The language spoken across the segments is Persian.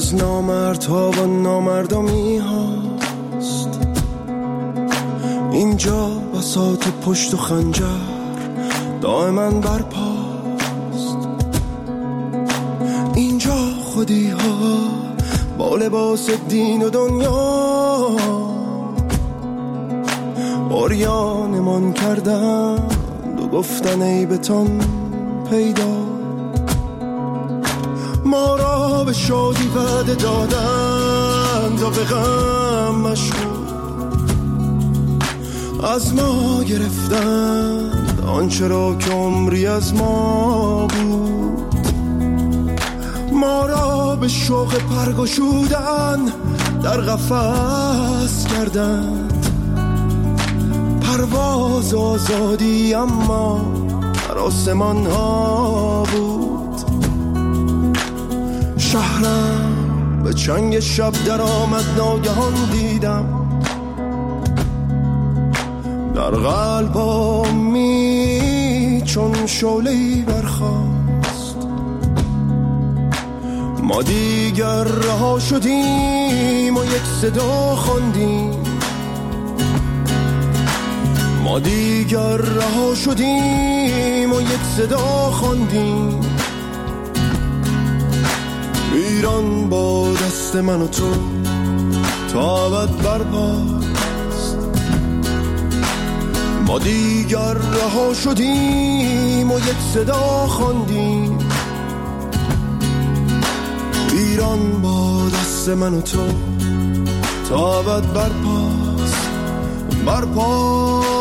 از نامردها و نامردمی هاست. اینجا بساط پشت و خنجر دائما برپاست. اینجا خودی ها با لباس دین و دنیا عریانمان کردند و گفتن ای بتان پیدا. ما را به شادی وعده دادند و به غم مشغول از ما گرفتند آنچه را که عمری از ما بود. ما را به شوق پرگشودن در قفس کردند، پرواز آزادی اما در آسمان ها بود. شهرم به چنگ شب در آمد، ناگهان دیدم در قلبم چون شعله‌ای برخاست. ما دیگر رها شدیم و یک صدا خواندیم. ما دیگر رها شدیم و یک صدا خواندیم. ایران با دست من و تو تا ابد برپاست. ما دیگر رها شدیم و یک صدا خواندیم. ایران با دست من و تو تا ابد برپاست، برپاست.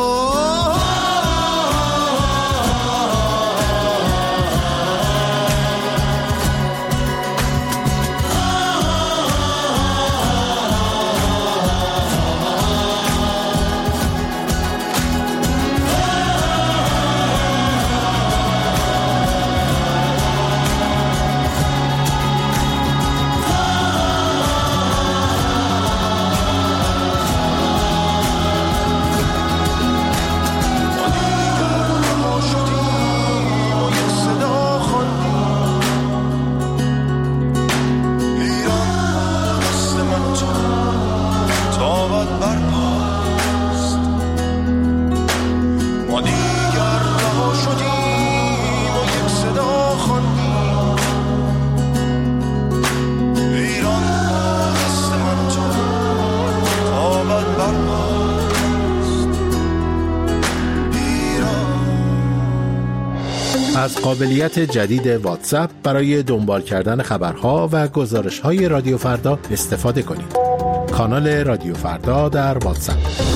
از قابلیت جدید واتساپ برای دنبال کردن خبرها و گزارش‌های رادیو فردا استفاده کنید. کانال رادیو فردا در واتساپ.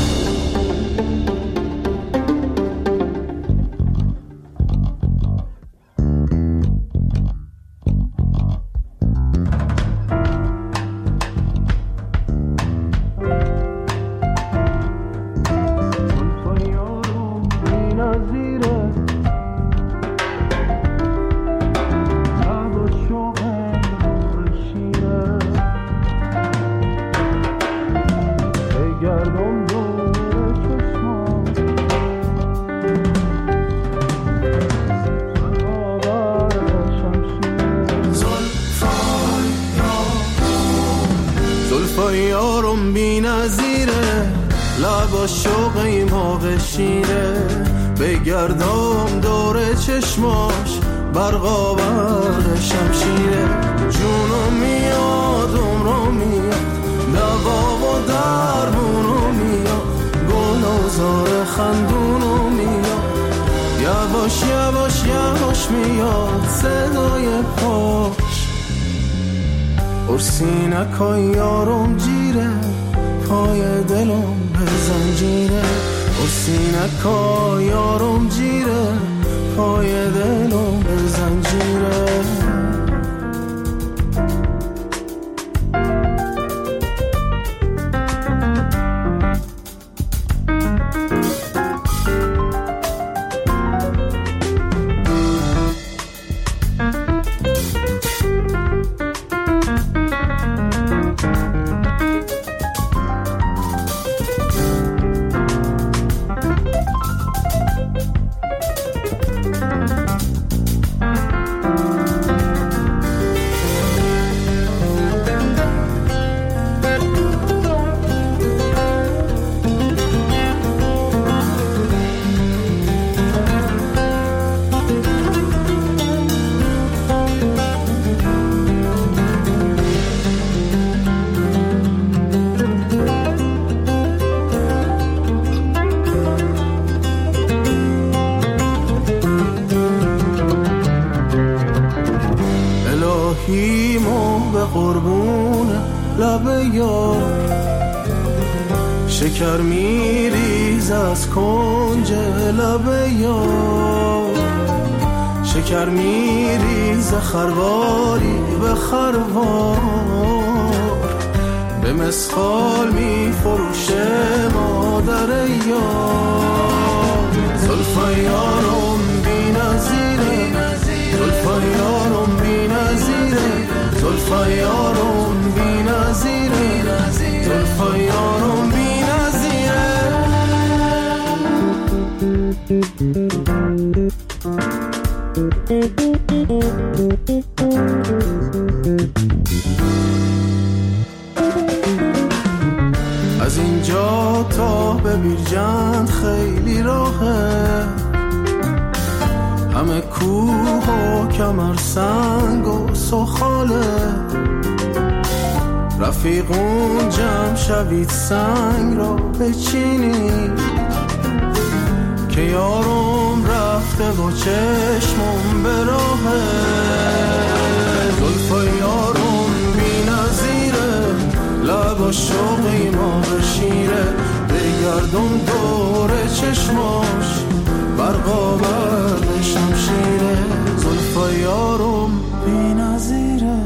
یارم بی نظیره، لبا شوقی موقع شیره، بگردم دور چشماش برقا برق شمشیره. جونم میاد عمرم میاد، دوا و درمونم میاد، گل و زار خندونم میاد، یواش یواش یواش میاد صدای پاش. ارسینکای یارم جیره، پای دلم به زنجیره. ارسینکای یارم جیره، پای دلم به زنجیره. لب یار، شکر میریز از کنج لب یار، شکر میریز خرواری به خروار، به مسخال میفروشه مادر یار. زلفای یارم بی نظیره، زلفای یارم بی نظیره، زلفای یارم بی نظیره، زلفای یارم بی نظیره. از اینجا تا به بیرجند خیلی راهه، همه کوه و کمر سنگ و سخاله، رفیقون جمع شوید سنگ را بچینید، که یارم رفته و چشمم به راهه. زلفای یارم بی نظیره، لب شوقی ما به شیره، بگردم دور چشماش برقا برد شمشیره. زلفای یارم بی نظیره.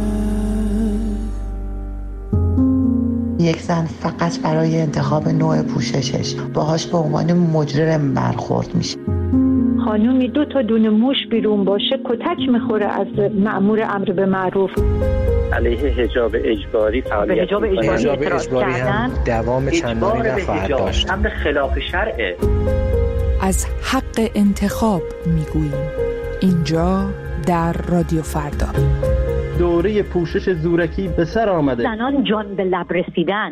یک زن فقط برای انتخاب نوع پوششش باهاش به عنوان مجرم برخورد میشه. خانومی 2 تا دونه موش بیرون باشه کتک میخوره از مأمور امر به معروف. علیه حجاب اجباری فعالیت حجاب اجباری هم دوام چندانی نخواهد داشت. امر خلاف شرعه. از حق انتخاب میگوییم اینجا در رادیو فردا. دوره پوشش زورکی به سر آمده. زنان جان به لب رسیدن.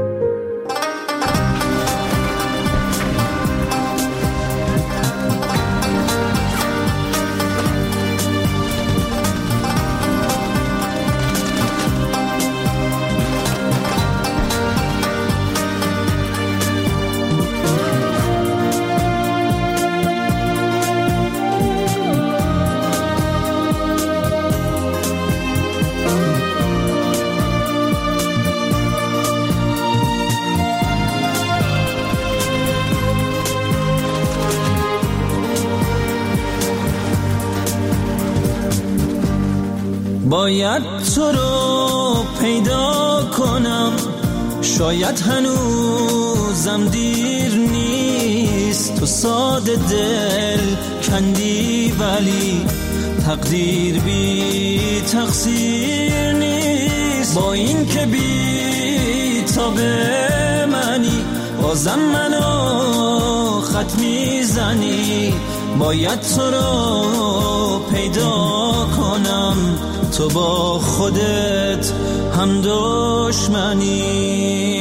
باید تو رو پیدا کنم، شاید هنوزم دیر نیست. تو ساده دل کندی ولی تقدیر بی تقصیر نیست. با این که بی تا به منی بازم منو خط میزنی. باید تو رو پیدا کنم، تو با خودت هم دشمنی.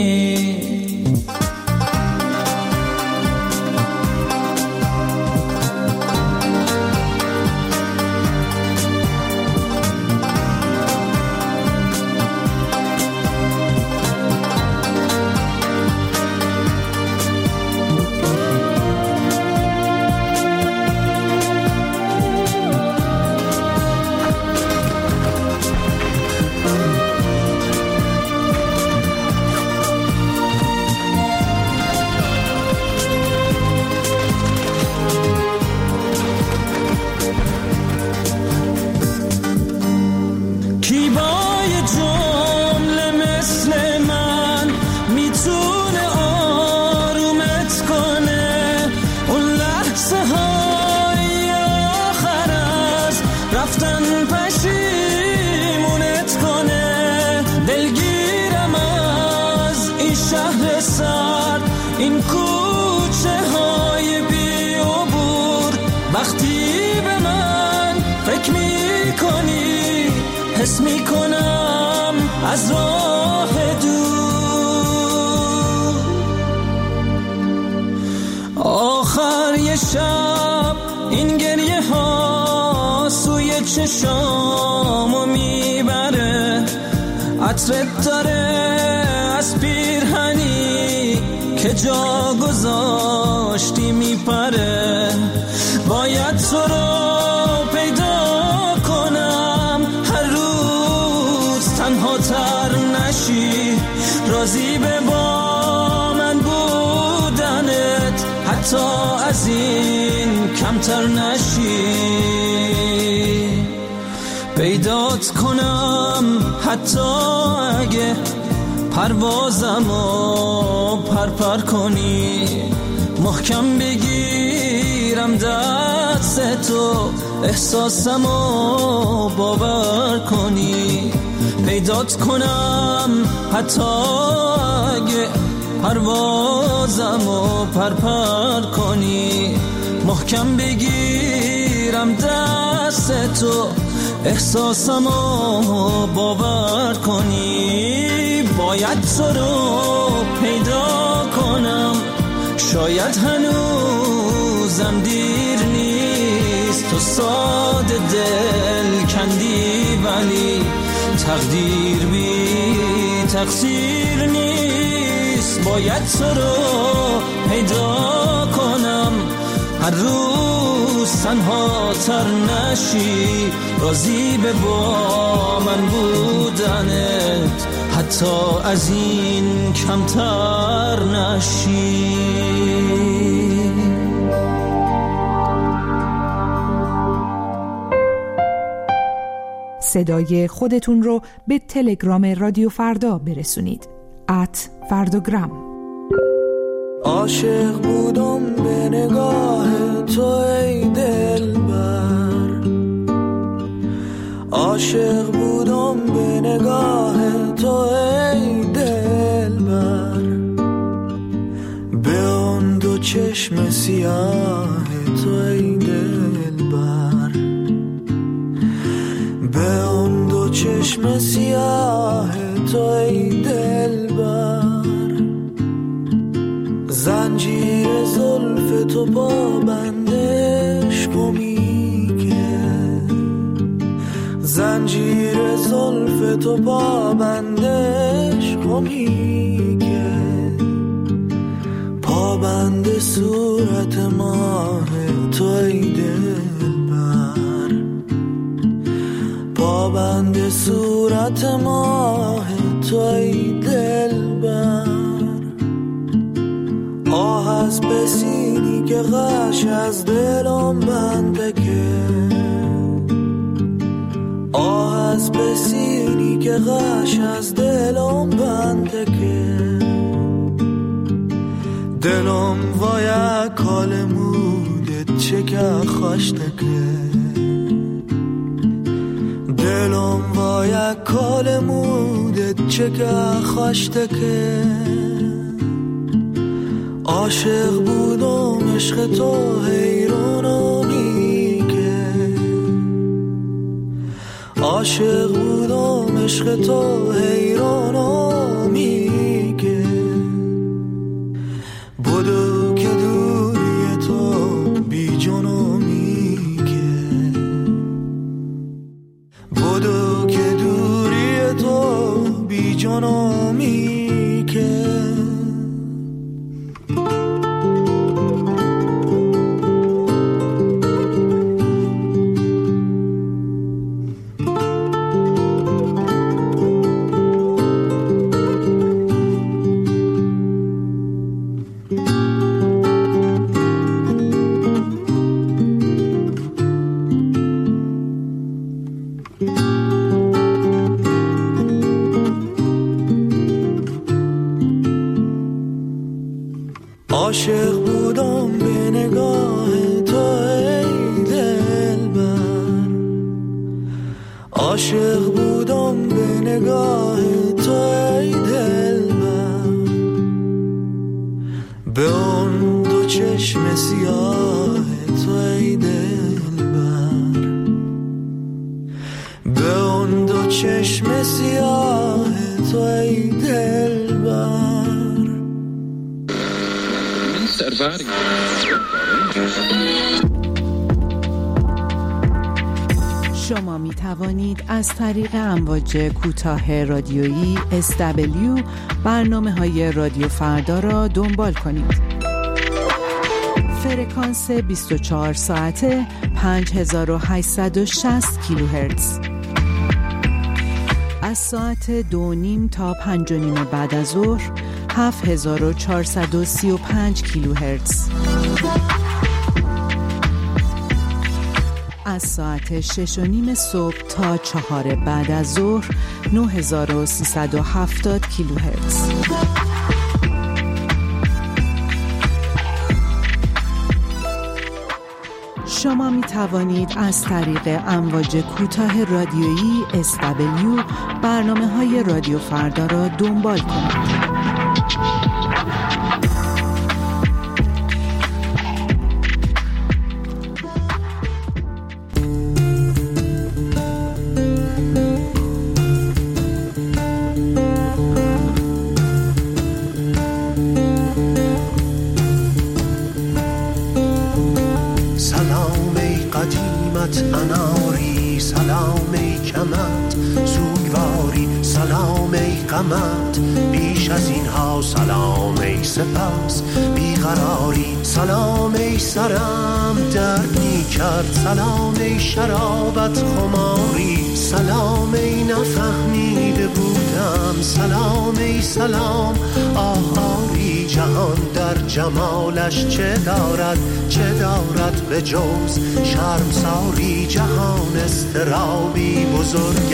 این کوچه های بی عبور، وقتی به من فکر می کنی حس می کنم از راه دور. آخر یه شب این گریه ها سوی چشامو میبره، عطرت داره از پیرهنی که جا گذاشتی میپره. باید تو رو پیدا کنم، هر روز تنها تر نشی. حتی از این کمتر نشی، پیدات کنم حتی اگه پروازمو پرپر کنی، محکم بگیرم دست تو احساسمو باور کنی، پیدات کنم حتی اگه پروازمو پرپر کنی، محکم بگیرم دست تو احساسمو باور کنی. باید تو رو پیدا کنم، شاید هنوزم دیر نیست، تو ساده دل کندی ولی تقدیر بی تقصیر نیست. باید تو رو پیدا کنم، هر روز تنها تر نشی، راضی به با من بودنت حتی از این کمتر نشی. صدای خودتون رو به تلگرام رادیو فردا برسونید. @فرداگرام. عاشق بودم به نگاه تو ای دلبر، عاشق بودم به نگاه تو ای دلبر، به اون دو چشم سیاه تو ای دلبر، به اون دو چشم سیاه تو ای دلبر، زنجیر زلف تو پابندش میگه، زنجیر زلف تو پابندش میگه، پابند صورت ماه تو ای دلبر، پابند صورت ماه تو ای دلبر، آه از بسینی که غش از دلم بنده که، آه از بسینی که غش از دلم بنده که، دلم وای کال مودت چه که خوشته که، دلم وای کال مودت چه که خوشته که، عاشق بودم عشق تو حیرانو میگه، عاشق بودم عشق تو حیرانو میگه، بدو که دوری تو بی جانو میگه، بدو که دوری تو بی جانو میگه. عاشق بودم به نگاه تو ای دلبر، عاشق بودم به نگاه تو ای دلبر، به اون دو چشم سیاه تو ای دلبر، به اون دو چشم سیاه تو ای دلبر. شما می توانید از طریق امواج کوتاه رادیویی SW برنامه‌های رادیو فردا را دنبال کنید. فرکانس 24 ساعته 5860 کیلوهرتز. از ساعت 2:30 تا 5:30 بعد از ظهر 7435 کیلوهرتز. از ساعت 6:30 صبح تا 4 بعد از ظهر 9370 کیلوهرتز. شما می توانید از طریق امواج کوتاه رادیویی SW برنامه‌های رادیو فردا را دنبال کنید. اناری سلام ای کمت سوگواری سلام ای قمت بیش از اینها سلام ای سپاس بیقراری سلام ای سرم درد می کرد سلام ای شرابت خماری سلام ای نفهمیده بودم سلام ای سلام آهاری جهان در جمالش چه دارد به جز شرمساری جهان استرابی بزرگ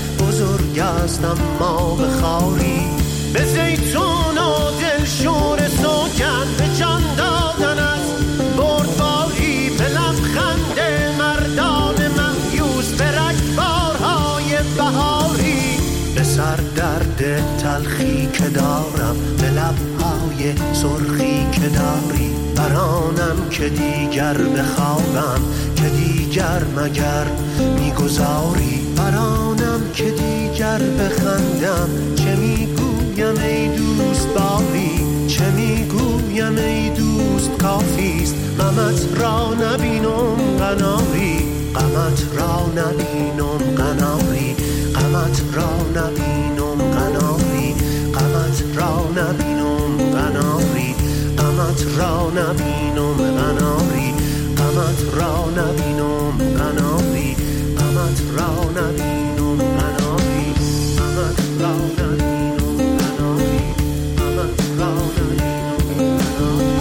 است اما بخاری به زیتون و دلشور سوگن به جان دادن از بردباری به لبخند مردان مهیوس به رگبارهای بهاری به سر درد تلخی که دارم به لبهای سرخی که داری برانم که دیگر بخوابم که دیگر مگر میگذاری برانم که دیگر بخندم چه میگویم ای دوست باری چه میگویم ای دوست کافیست غمت را نبینم قناری غمت را نبینم قناری غمت را نبینم قناری غمت را نبینم قناری غمت را نبینم قناری غمت را نبینم قناری غمت را نبینم قناری غمت را نبینم قناری غمت را نبینم قناری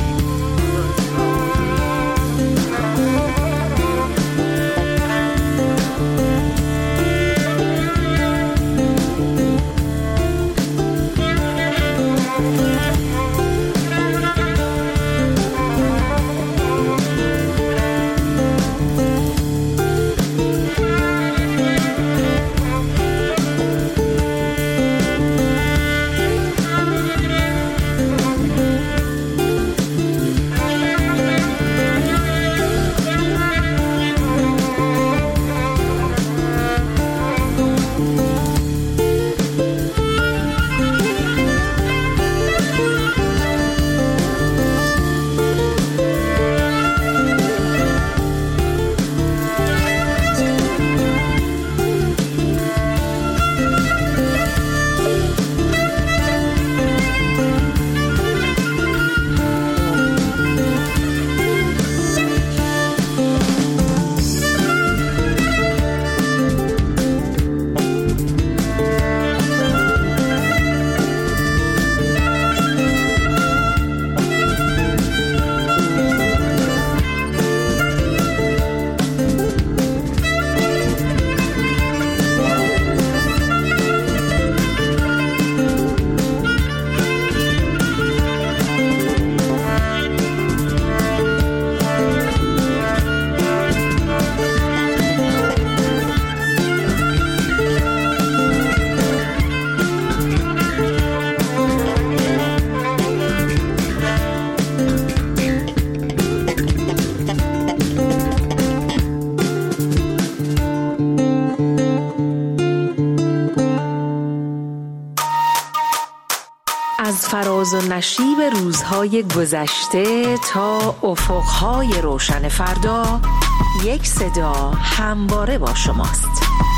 فراز و نشیب روزهای گذشته تا افقهای روشن فردا یک صدا همواره با شماست.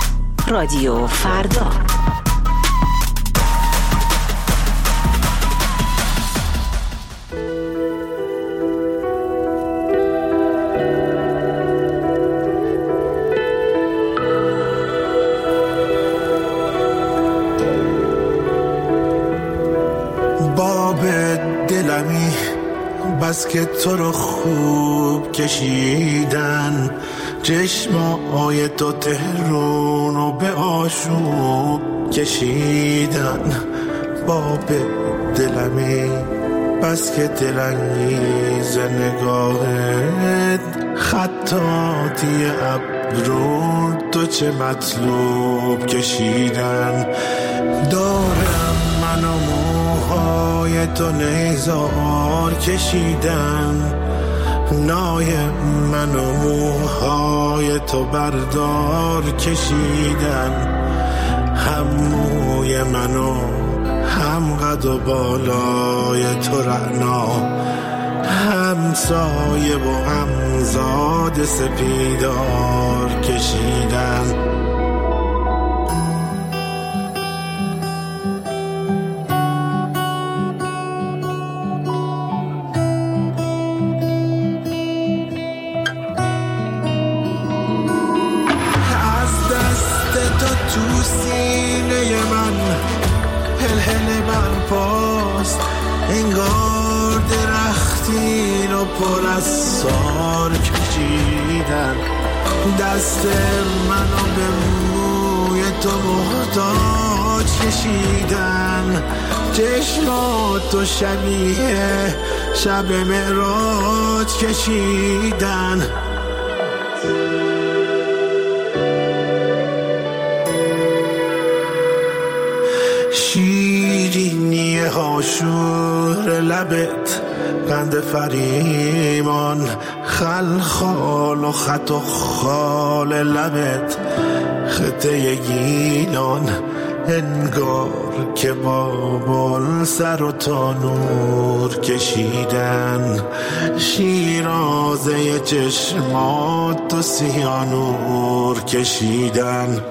رادیو فردا. بس که تو رو خوب کشیدن، چشمای تو تهرون رو به آشوب کشیدن. باب دلمی بس که دلانگیز نگاهت، خطاطی ابرو تو چه مطلوب کشیدن. دارم من و موهای تو نیزار کشیدن، نای من و موهای تو بردار کشیدن. هم موی منو هم قد و بالای تو رعنا، هم سایه و هم زاد سپیدار کشیدن. تو سینه من هل برپاست، انگار درختین و پر از سار کشیدن. دست منو به موی تو محتاج کشیدن، چشمات تو شبیه شب معراج کشیدن. شیرینی هاشور لبت، قند فریمان، خلخال و خط و خال لبت، خطه گیلان، انگار که بابل سر و تانور کشیدن. شیرازه چشمات و سیانور کشیدن.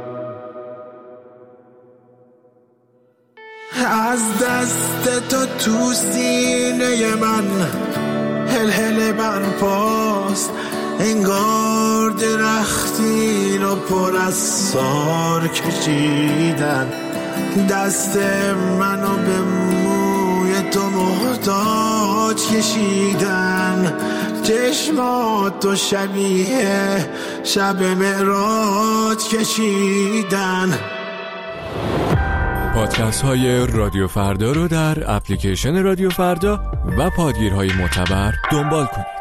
از دست تو سینه من هل برپاست، انگار درختین و پر از سار کشیدن. دست منو به موی تو محتاج کشیدن، چشمات تو شبیه شب معراج کشیدن. پادکست های رادیو فردا رو در اپلیکیشن رادیو فردا و پادگیرهای معتبر دنبال کنید.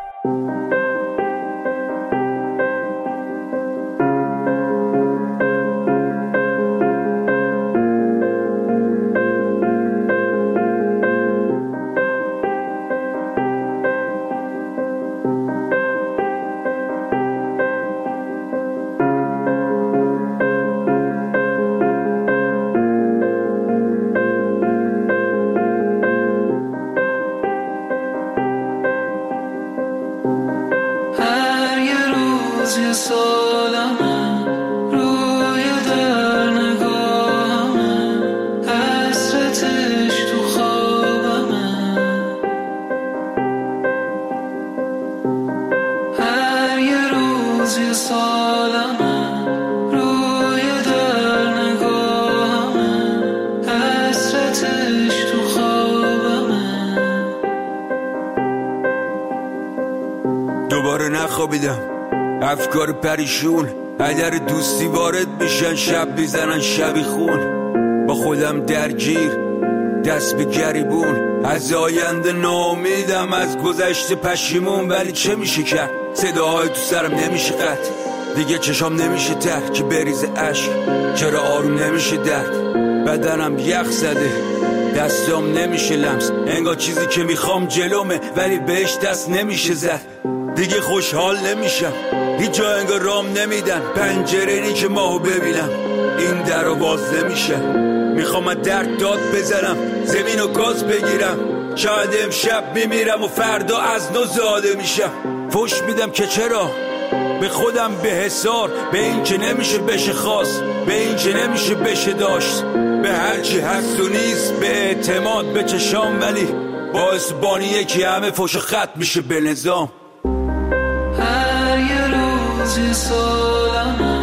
دوباره نخوابیدم، افکار پریشون هدر دوستی وارد میشن، شب میزنن شبی خون. با خودم درگیر دست به گریبون، از آینده ناامیدم، از گذشته پشیمون. ولی چه میشه کرد؟ صداهای تو سرم نمیشه قطع، دیگه چشام نمیشه تر که بریز عشق. چرا آروم نمیشه درد؟ بدنم یخ زده، دستام نمیشه لمس، انگار چیزی که میخوام جلومه ولی بهش دست نمیشه زد. دیگه خوشحال نمیشم، هیچ جا انگار رام نمیدن، پنجره نی که ماهو ببینم این در رو باز نمیشه. میخوام درد داد بزنم، زمین و گاز بگیرم، شاید امشب میمیرم و فردا از نو زاده میشم. فوش میدم که چرا به خودم به حسار، به این که نمیشه بشه خواست، به این که نمیشه بشه داشت، به هرچی هست و نیست، به اعتماد به چشام. ولی باعث بانیه که همه فوش و خط میشه به نظام. هر یه روزی سالمه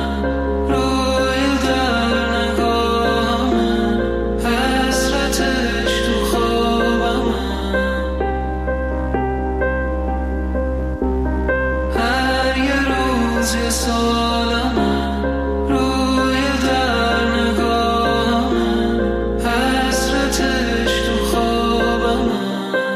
روی در نگاهمه، حسرتش تو خوابمه. روزی سالمه روی در نگاهمه حسرتش تو خوابمه.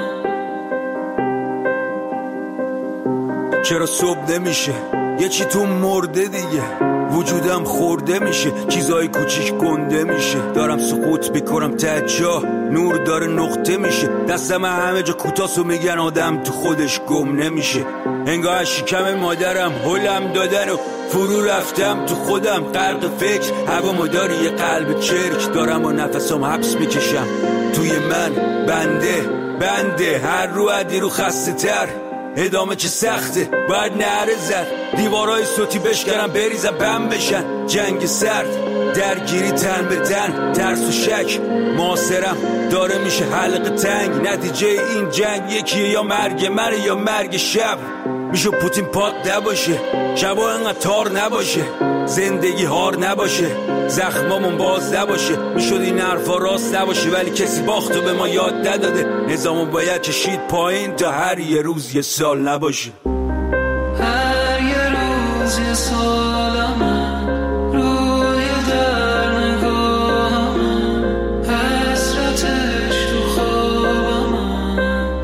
چرا صبح نمیشه یه چی تو مرده دیگه، وجودم خورده میشه، چیزای کوچیک گنده میشه، دارم سقوط میکنم ته جا، نور داره نقطه میشه، دستم همه جا کوتاسو میگن آدم تو خودش گم نمیشه، انگار از شکم مادرم هلم دادن و فرو رفتم تو خودم غرق فکر، هوا مداری یه قلب چرک دارم و نفسم حبس میکشم توی من بنده هر رو عدی رو خسته تر، ادامه چه سخته باید نعره زد، دیوارای صوتی بشکنم بریزم بم بشن، جنگ سرد درگیری تن به تن، ترس و شک معاصرم داره میشه حلقه تنگ، نتیجه این جنگ یکیه یا مرگ منه یا مرگ شب، میشه پوتین پاک نباشه، شبا انقدر تار نباشه، زندگی هار نباشه، زخمامون باز نباشه، میشد این حرفا راست نباشه، ولی کسی باختو به ما یاد نداده، نظامو باید چشید پایین تا هر یه روز یه سال نباشه. هر یه روز یه سالمه روی در نگاهمه حسرتش تو خوابمه.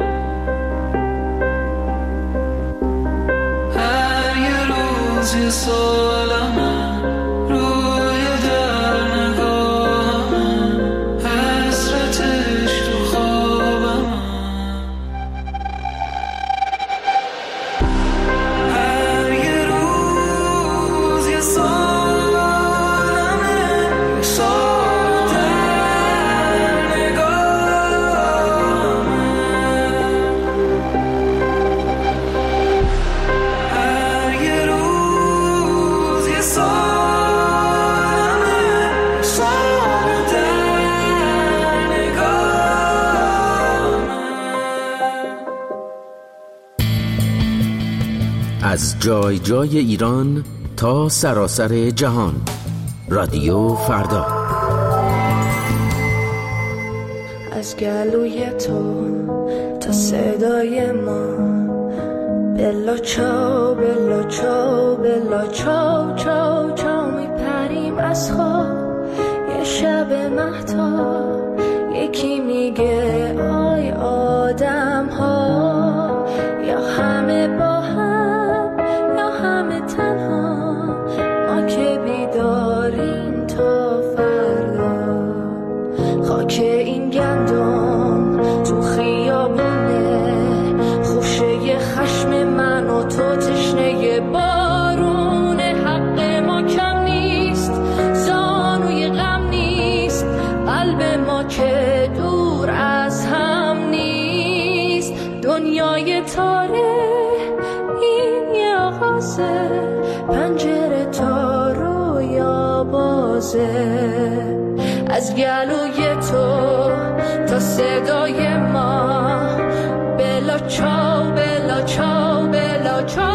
هر یه روز یه سالمه روی در نگاهمه حسرتش تو خوابمه. هر یه روز یه سالمه سال در نگاهمه. هر یه روز یه سالمه سال در نگاهمه. از جای جای ایران تا سراسر جهان، رادیو فردا. از گلوی تو تا صدای ما، بلا چاو بلا چاو بلا چاو چاو چاو میپریم از خواب یه شب مهتاب، یکی میگه آی آدم ها یا همه با هم یا همه تنها، ما که بیداریم تا فردا، خاک این گندم تو خیابونه، خوشه خشم من و تو تشنه بارون، حق ما کم نیست زانوی غم نیست، قلب ما که دور از هم نیست، دنیای تاره این یه آغازه، پنجره تا رویا بازه، از گلوی تو تا صدای ما، بلا چاو بلا چاو بلا چاو.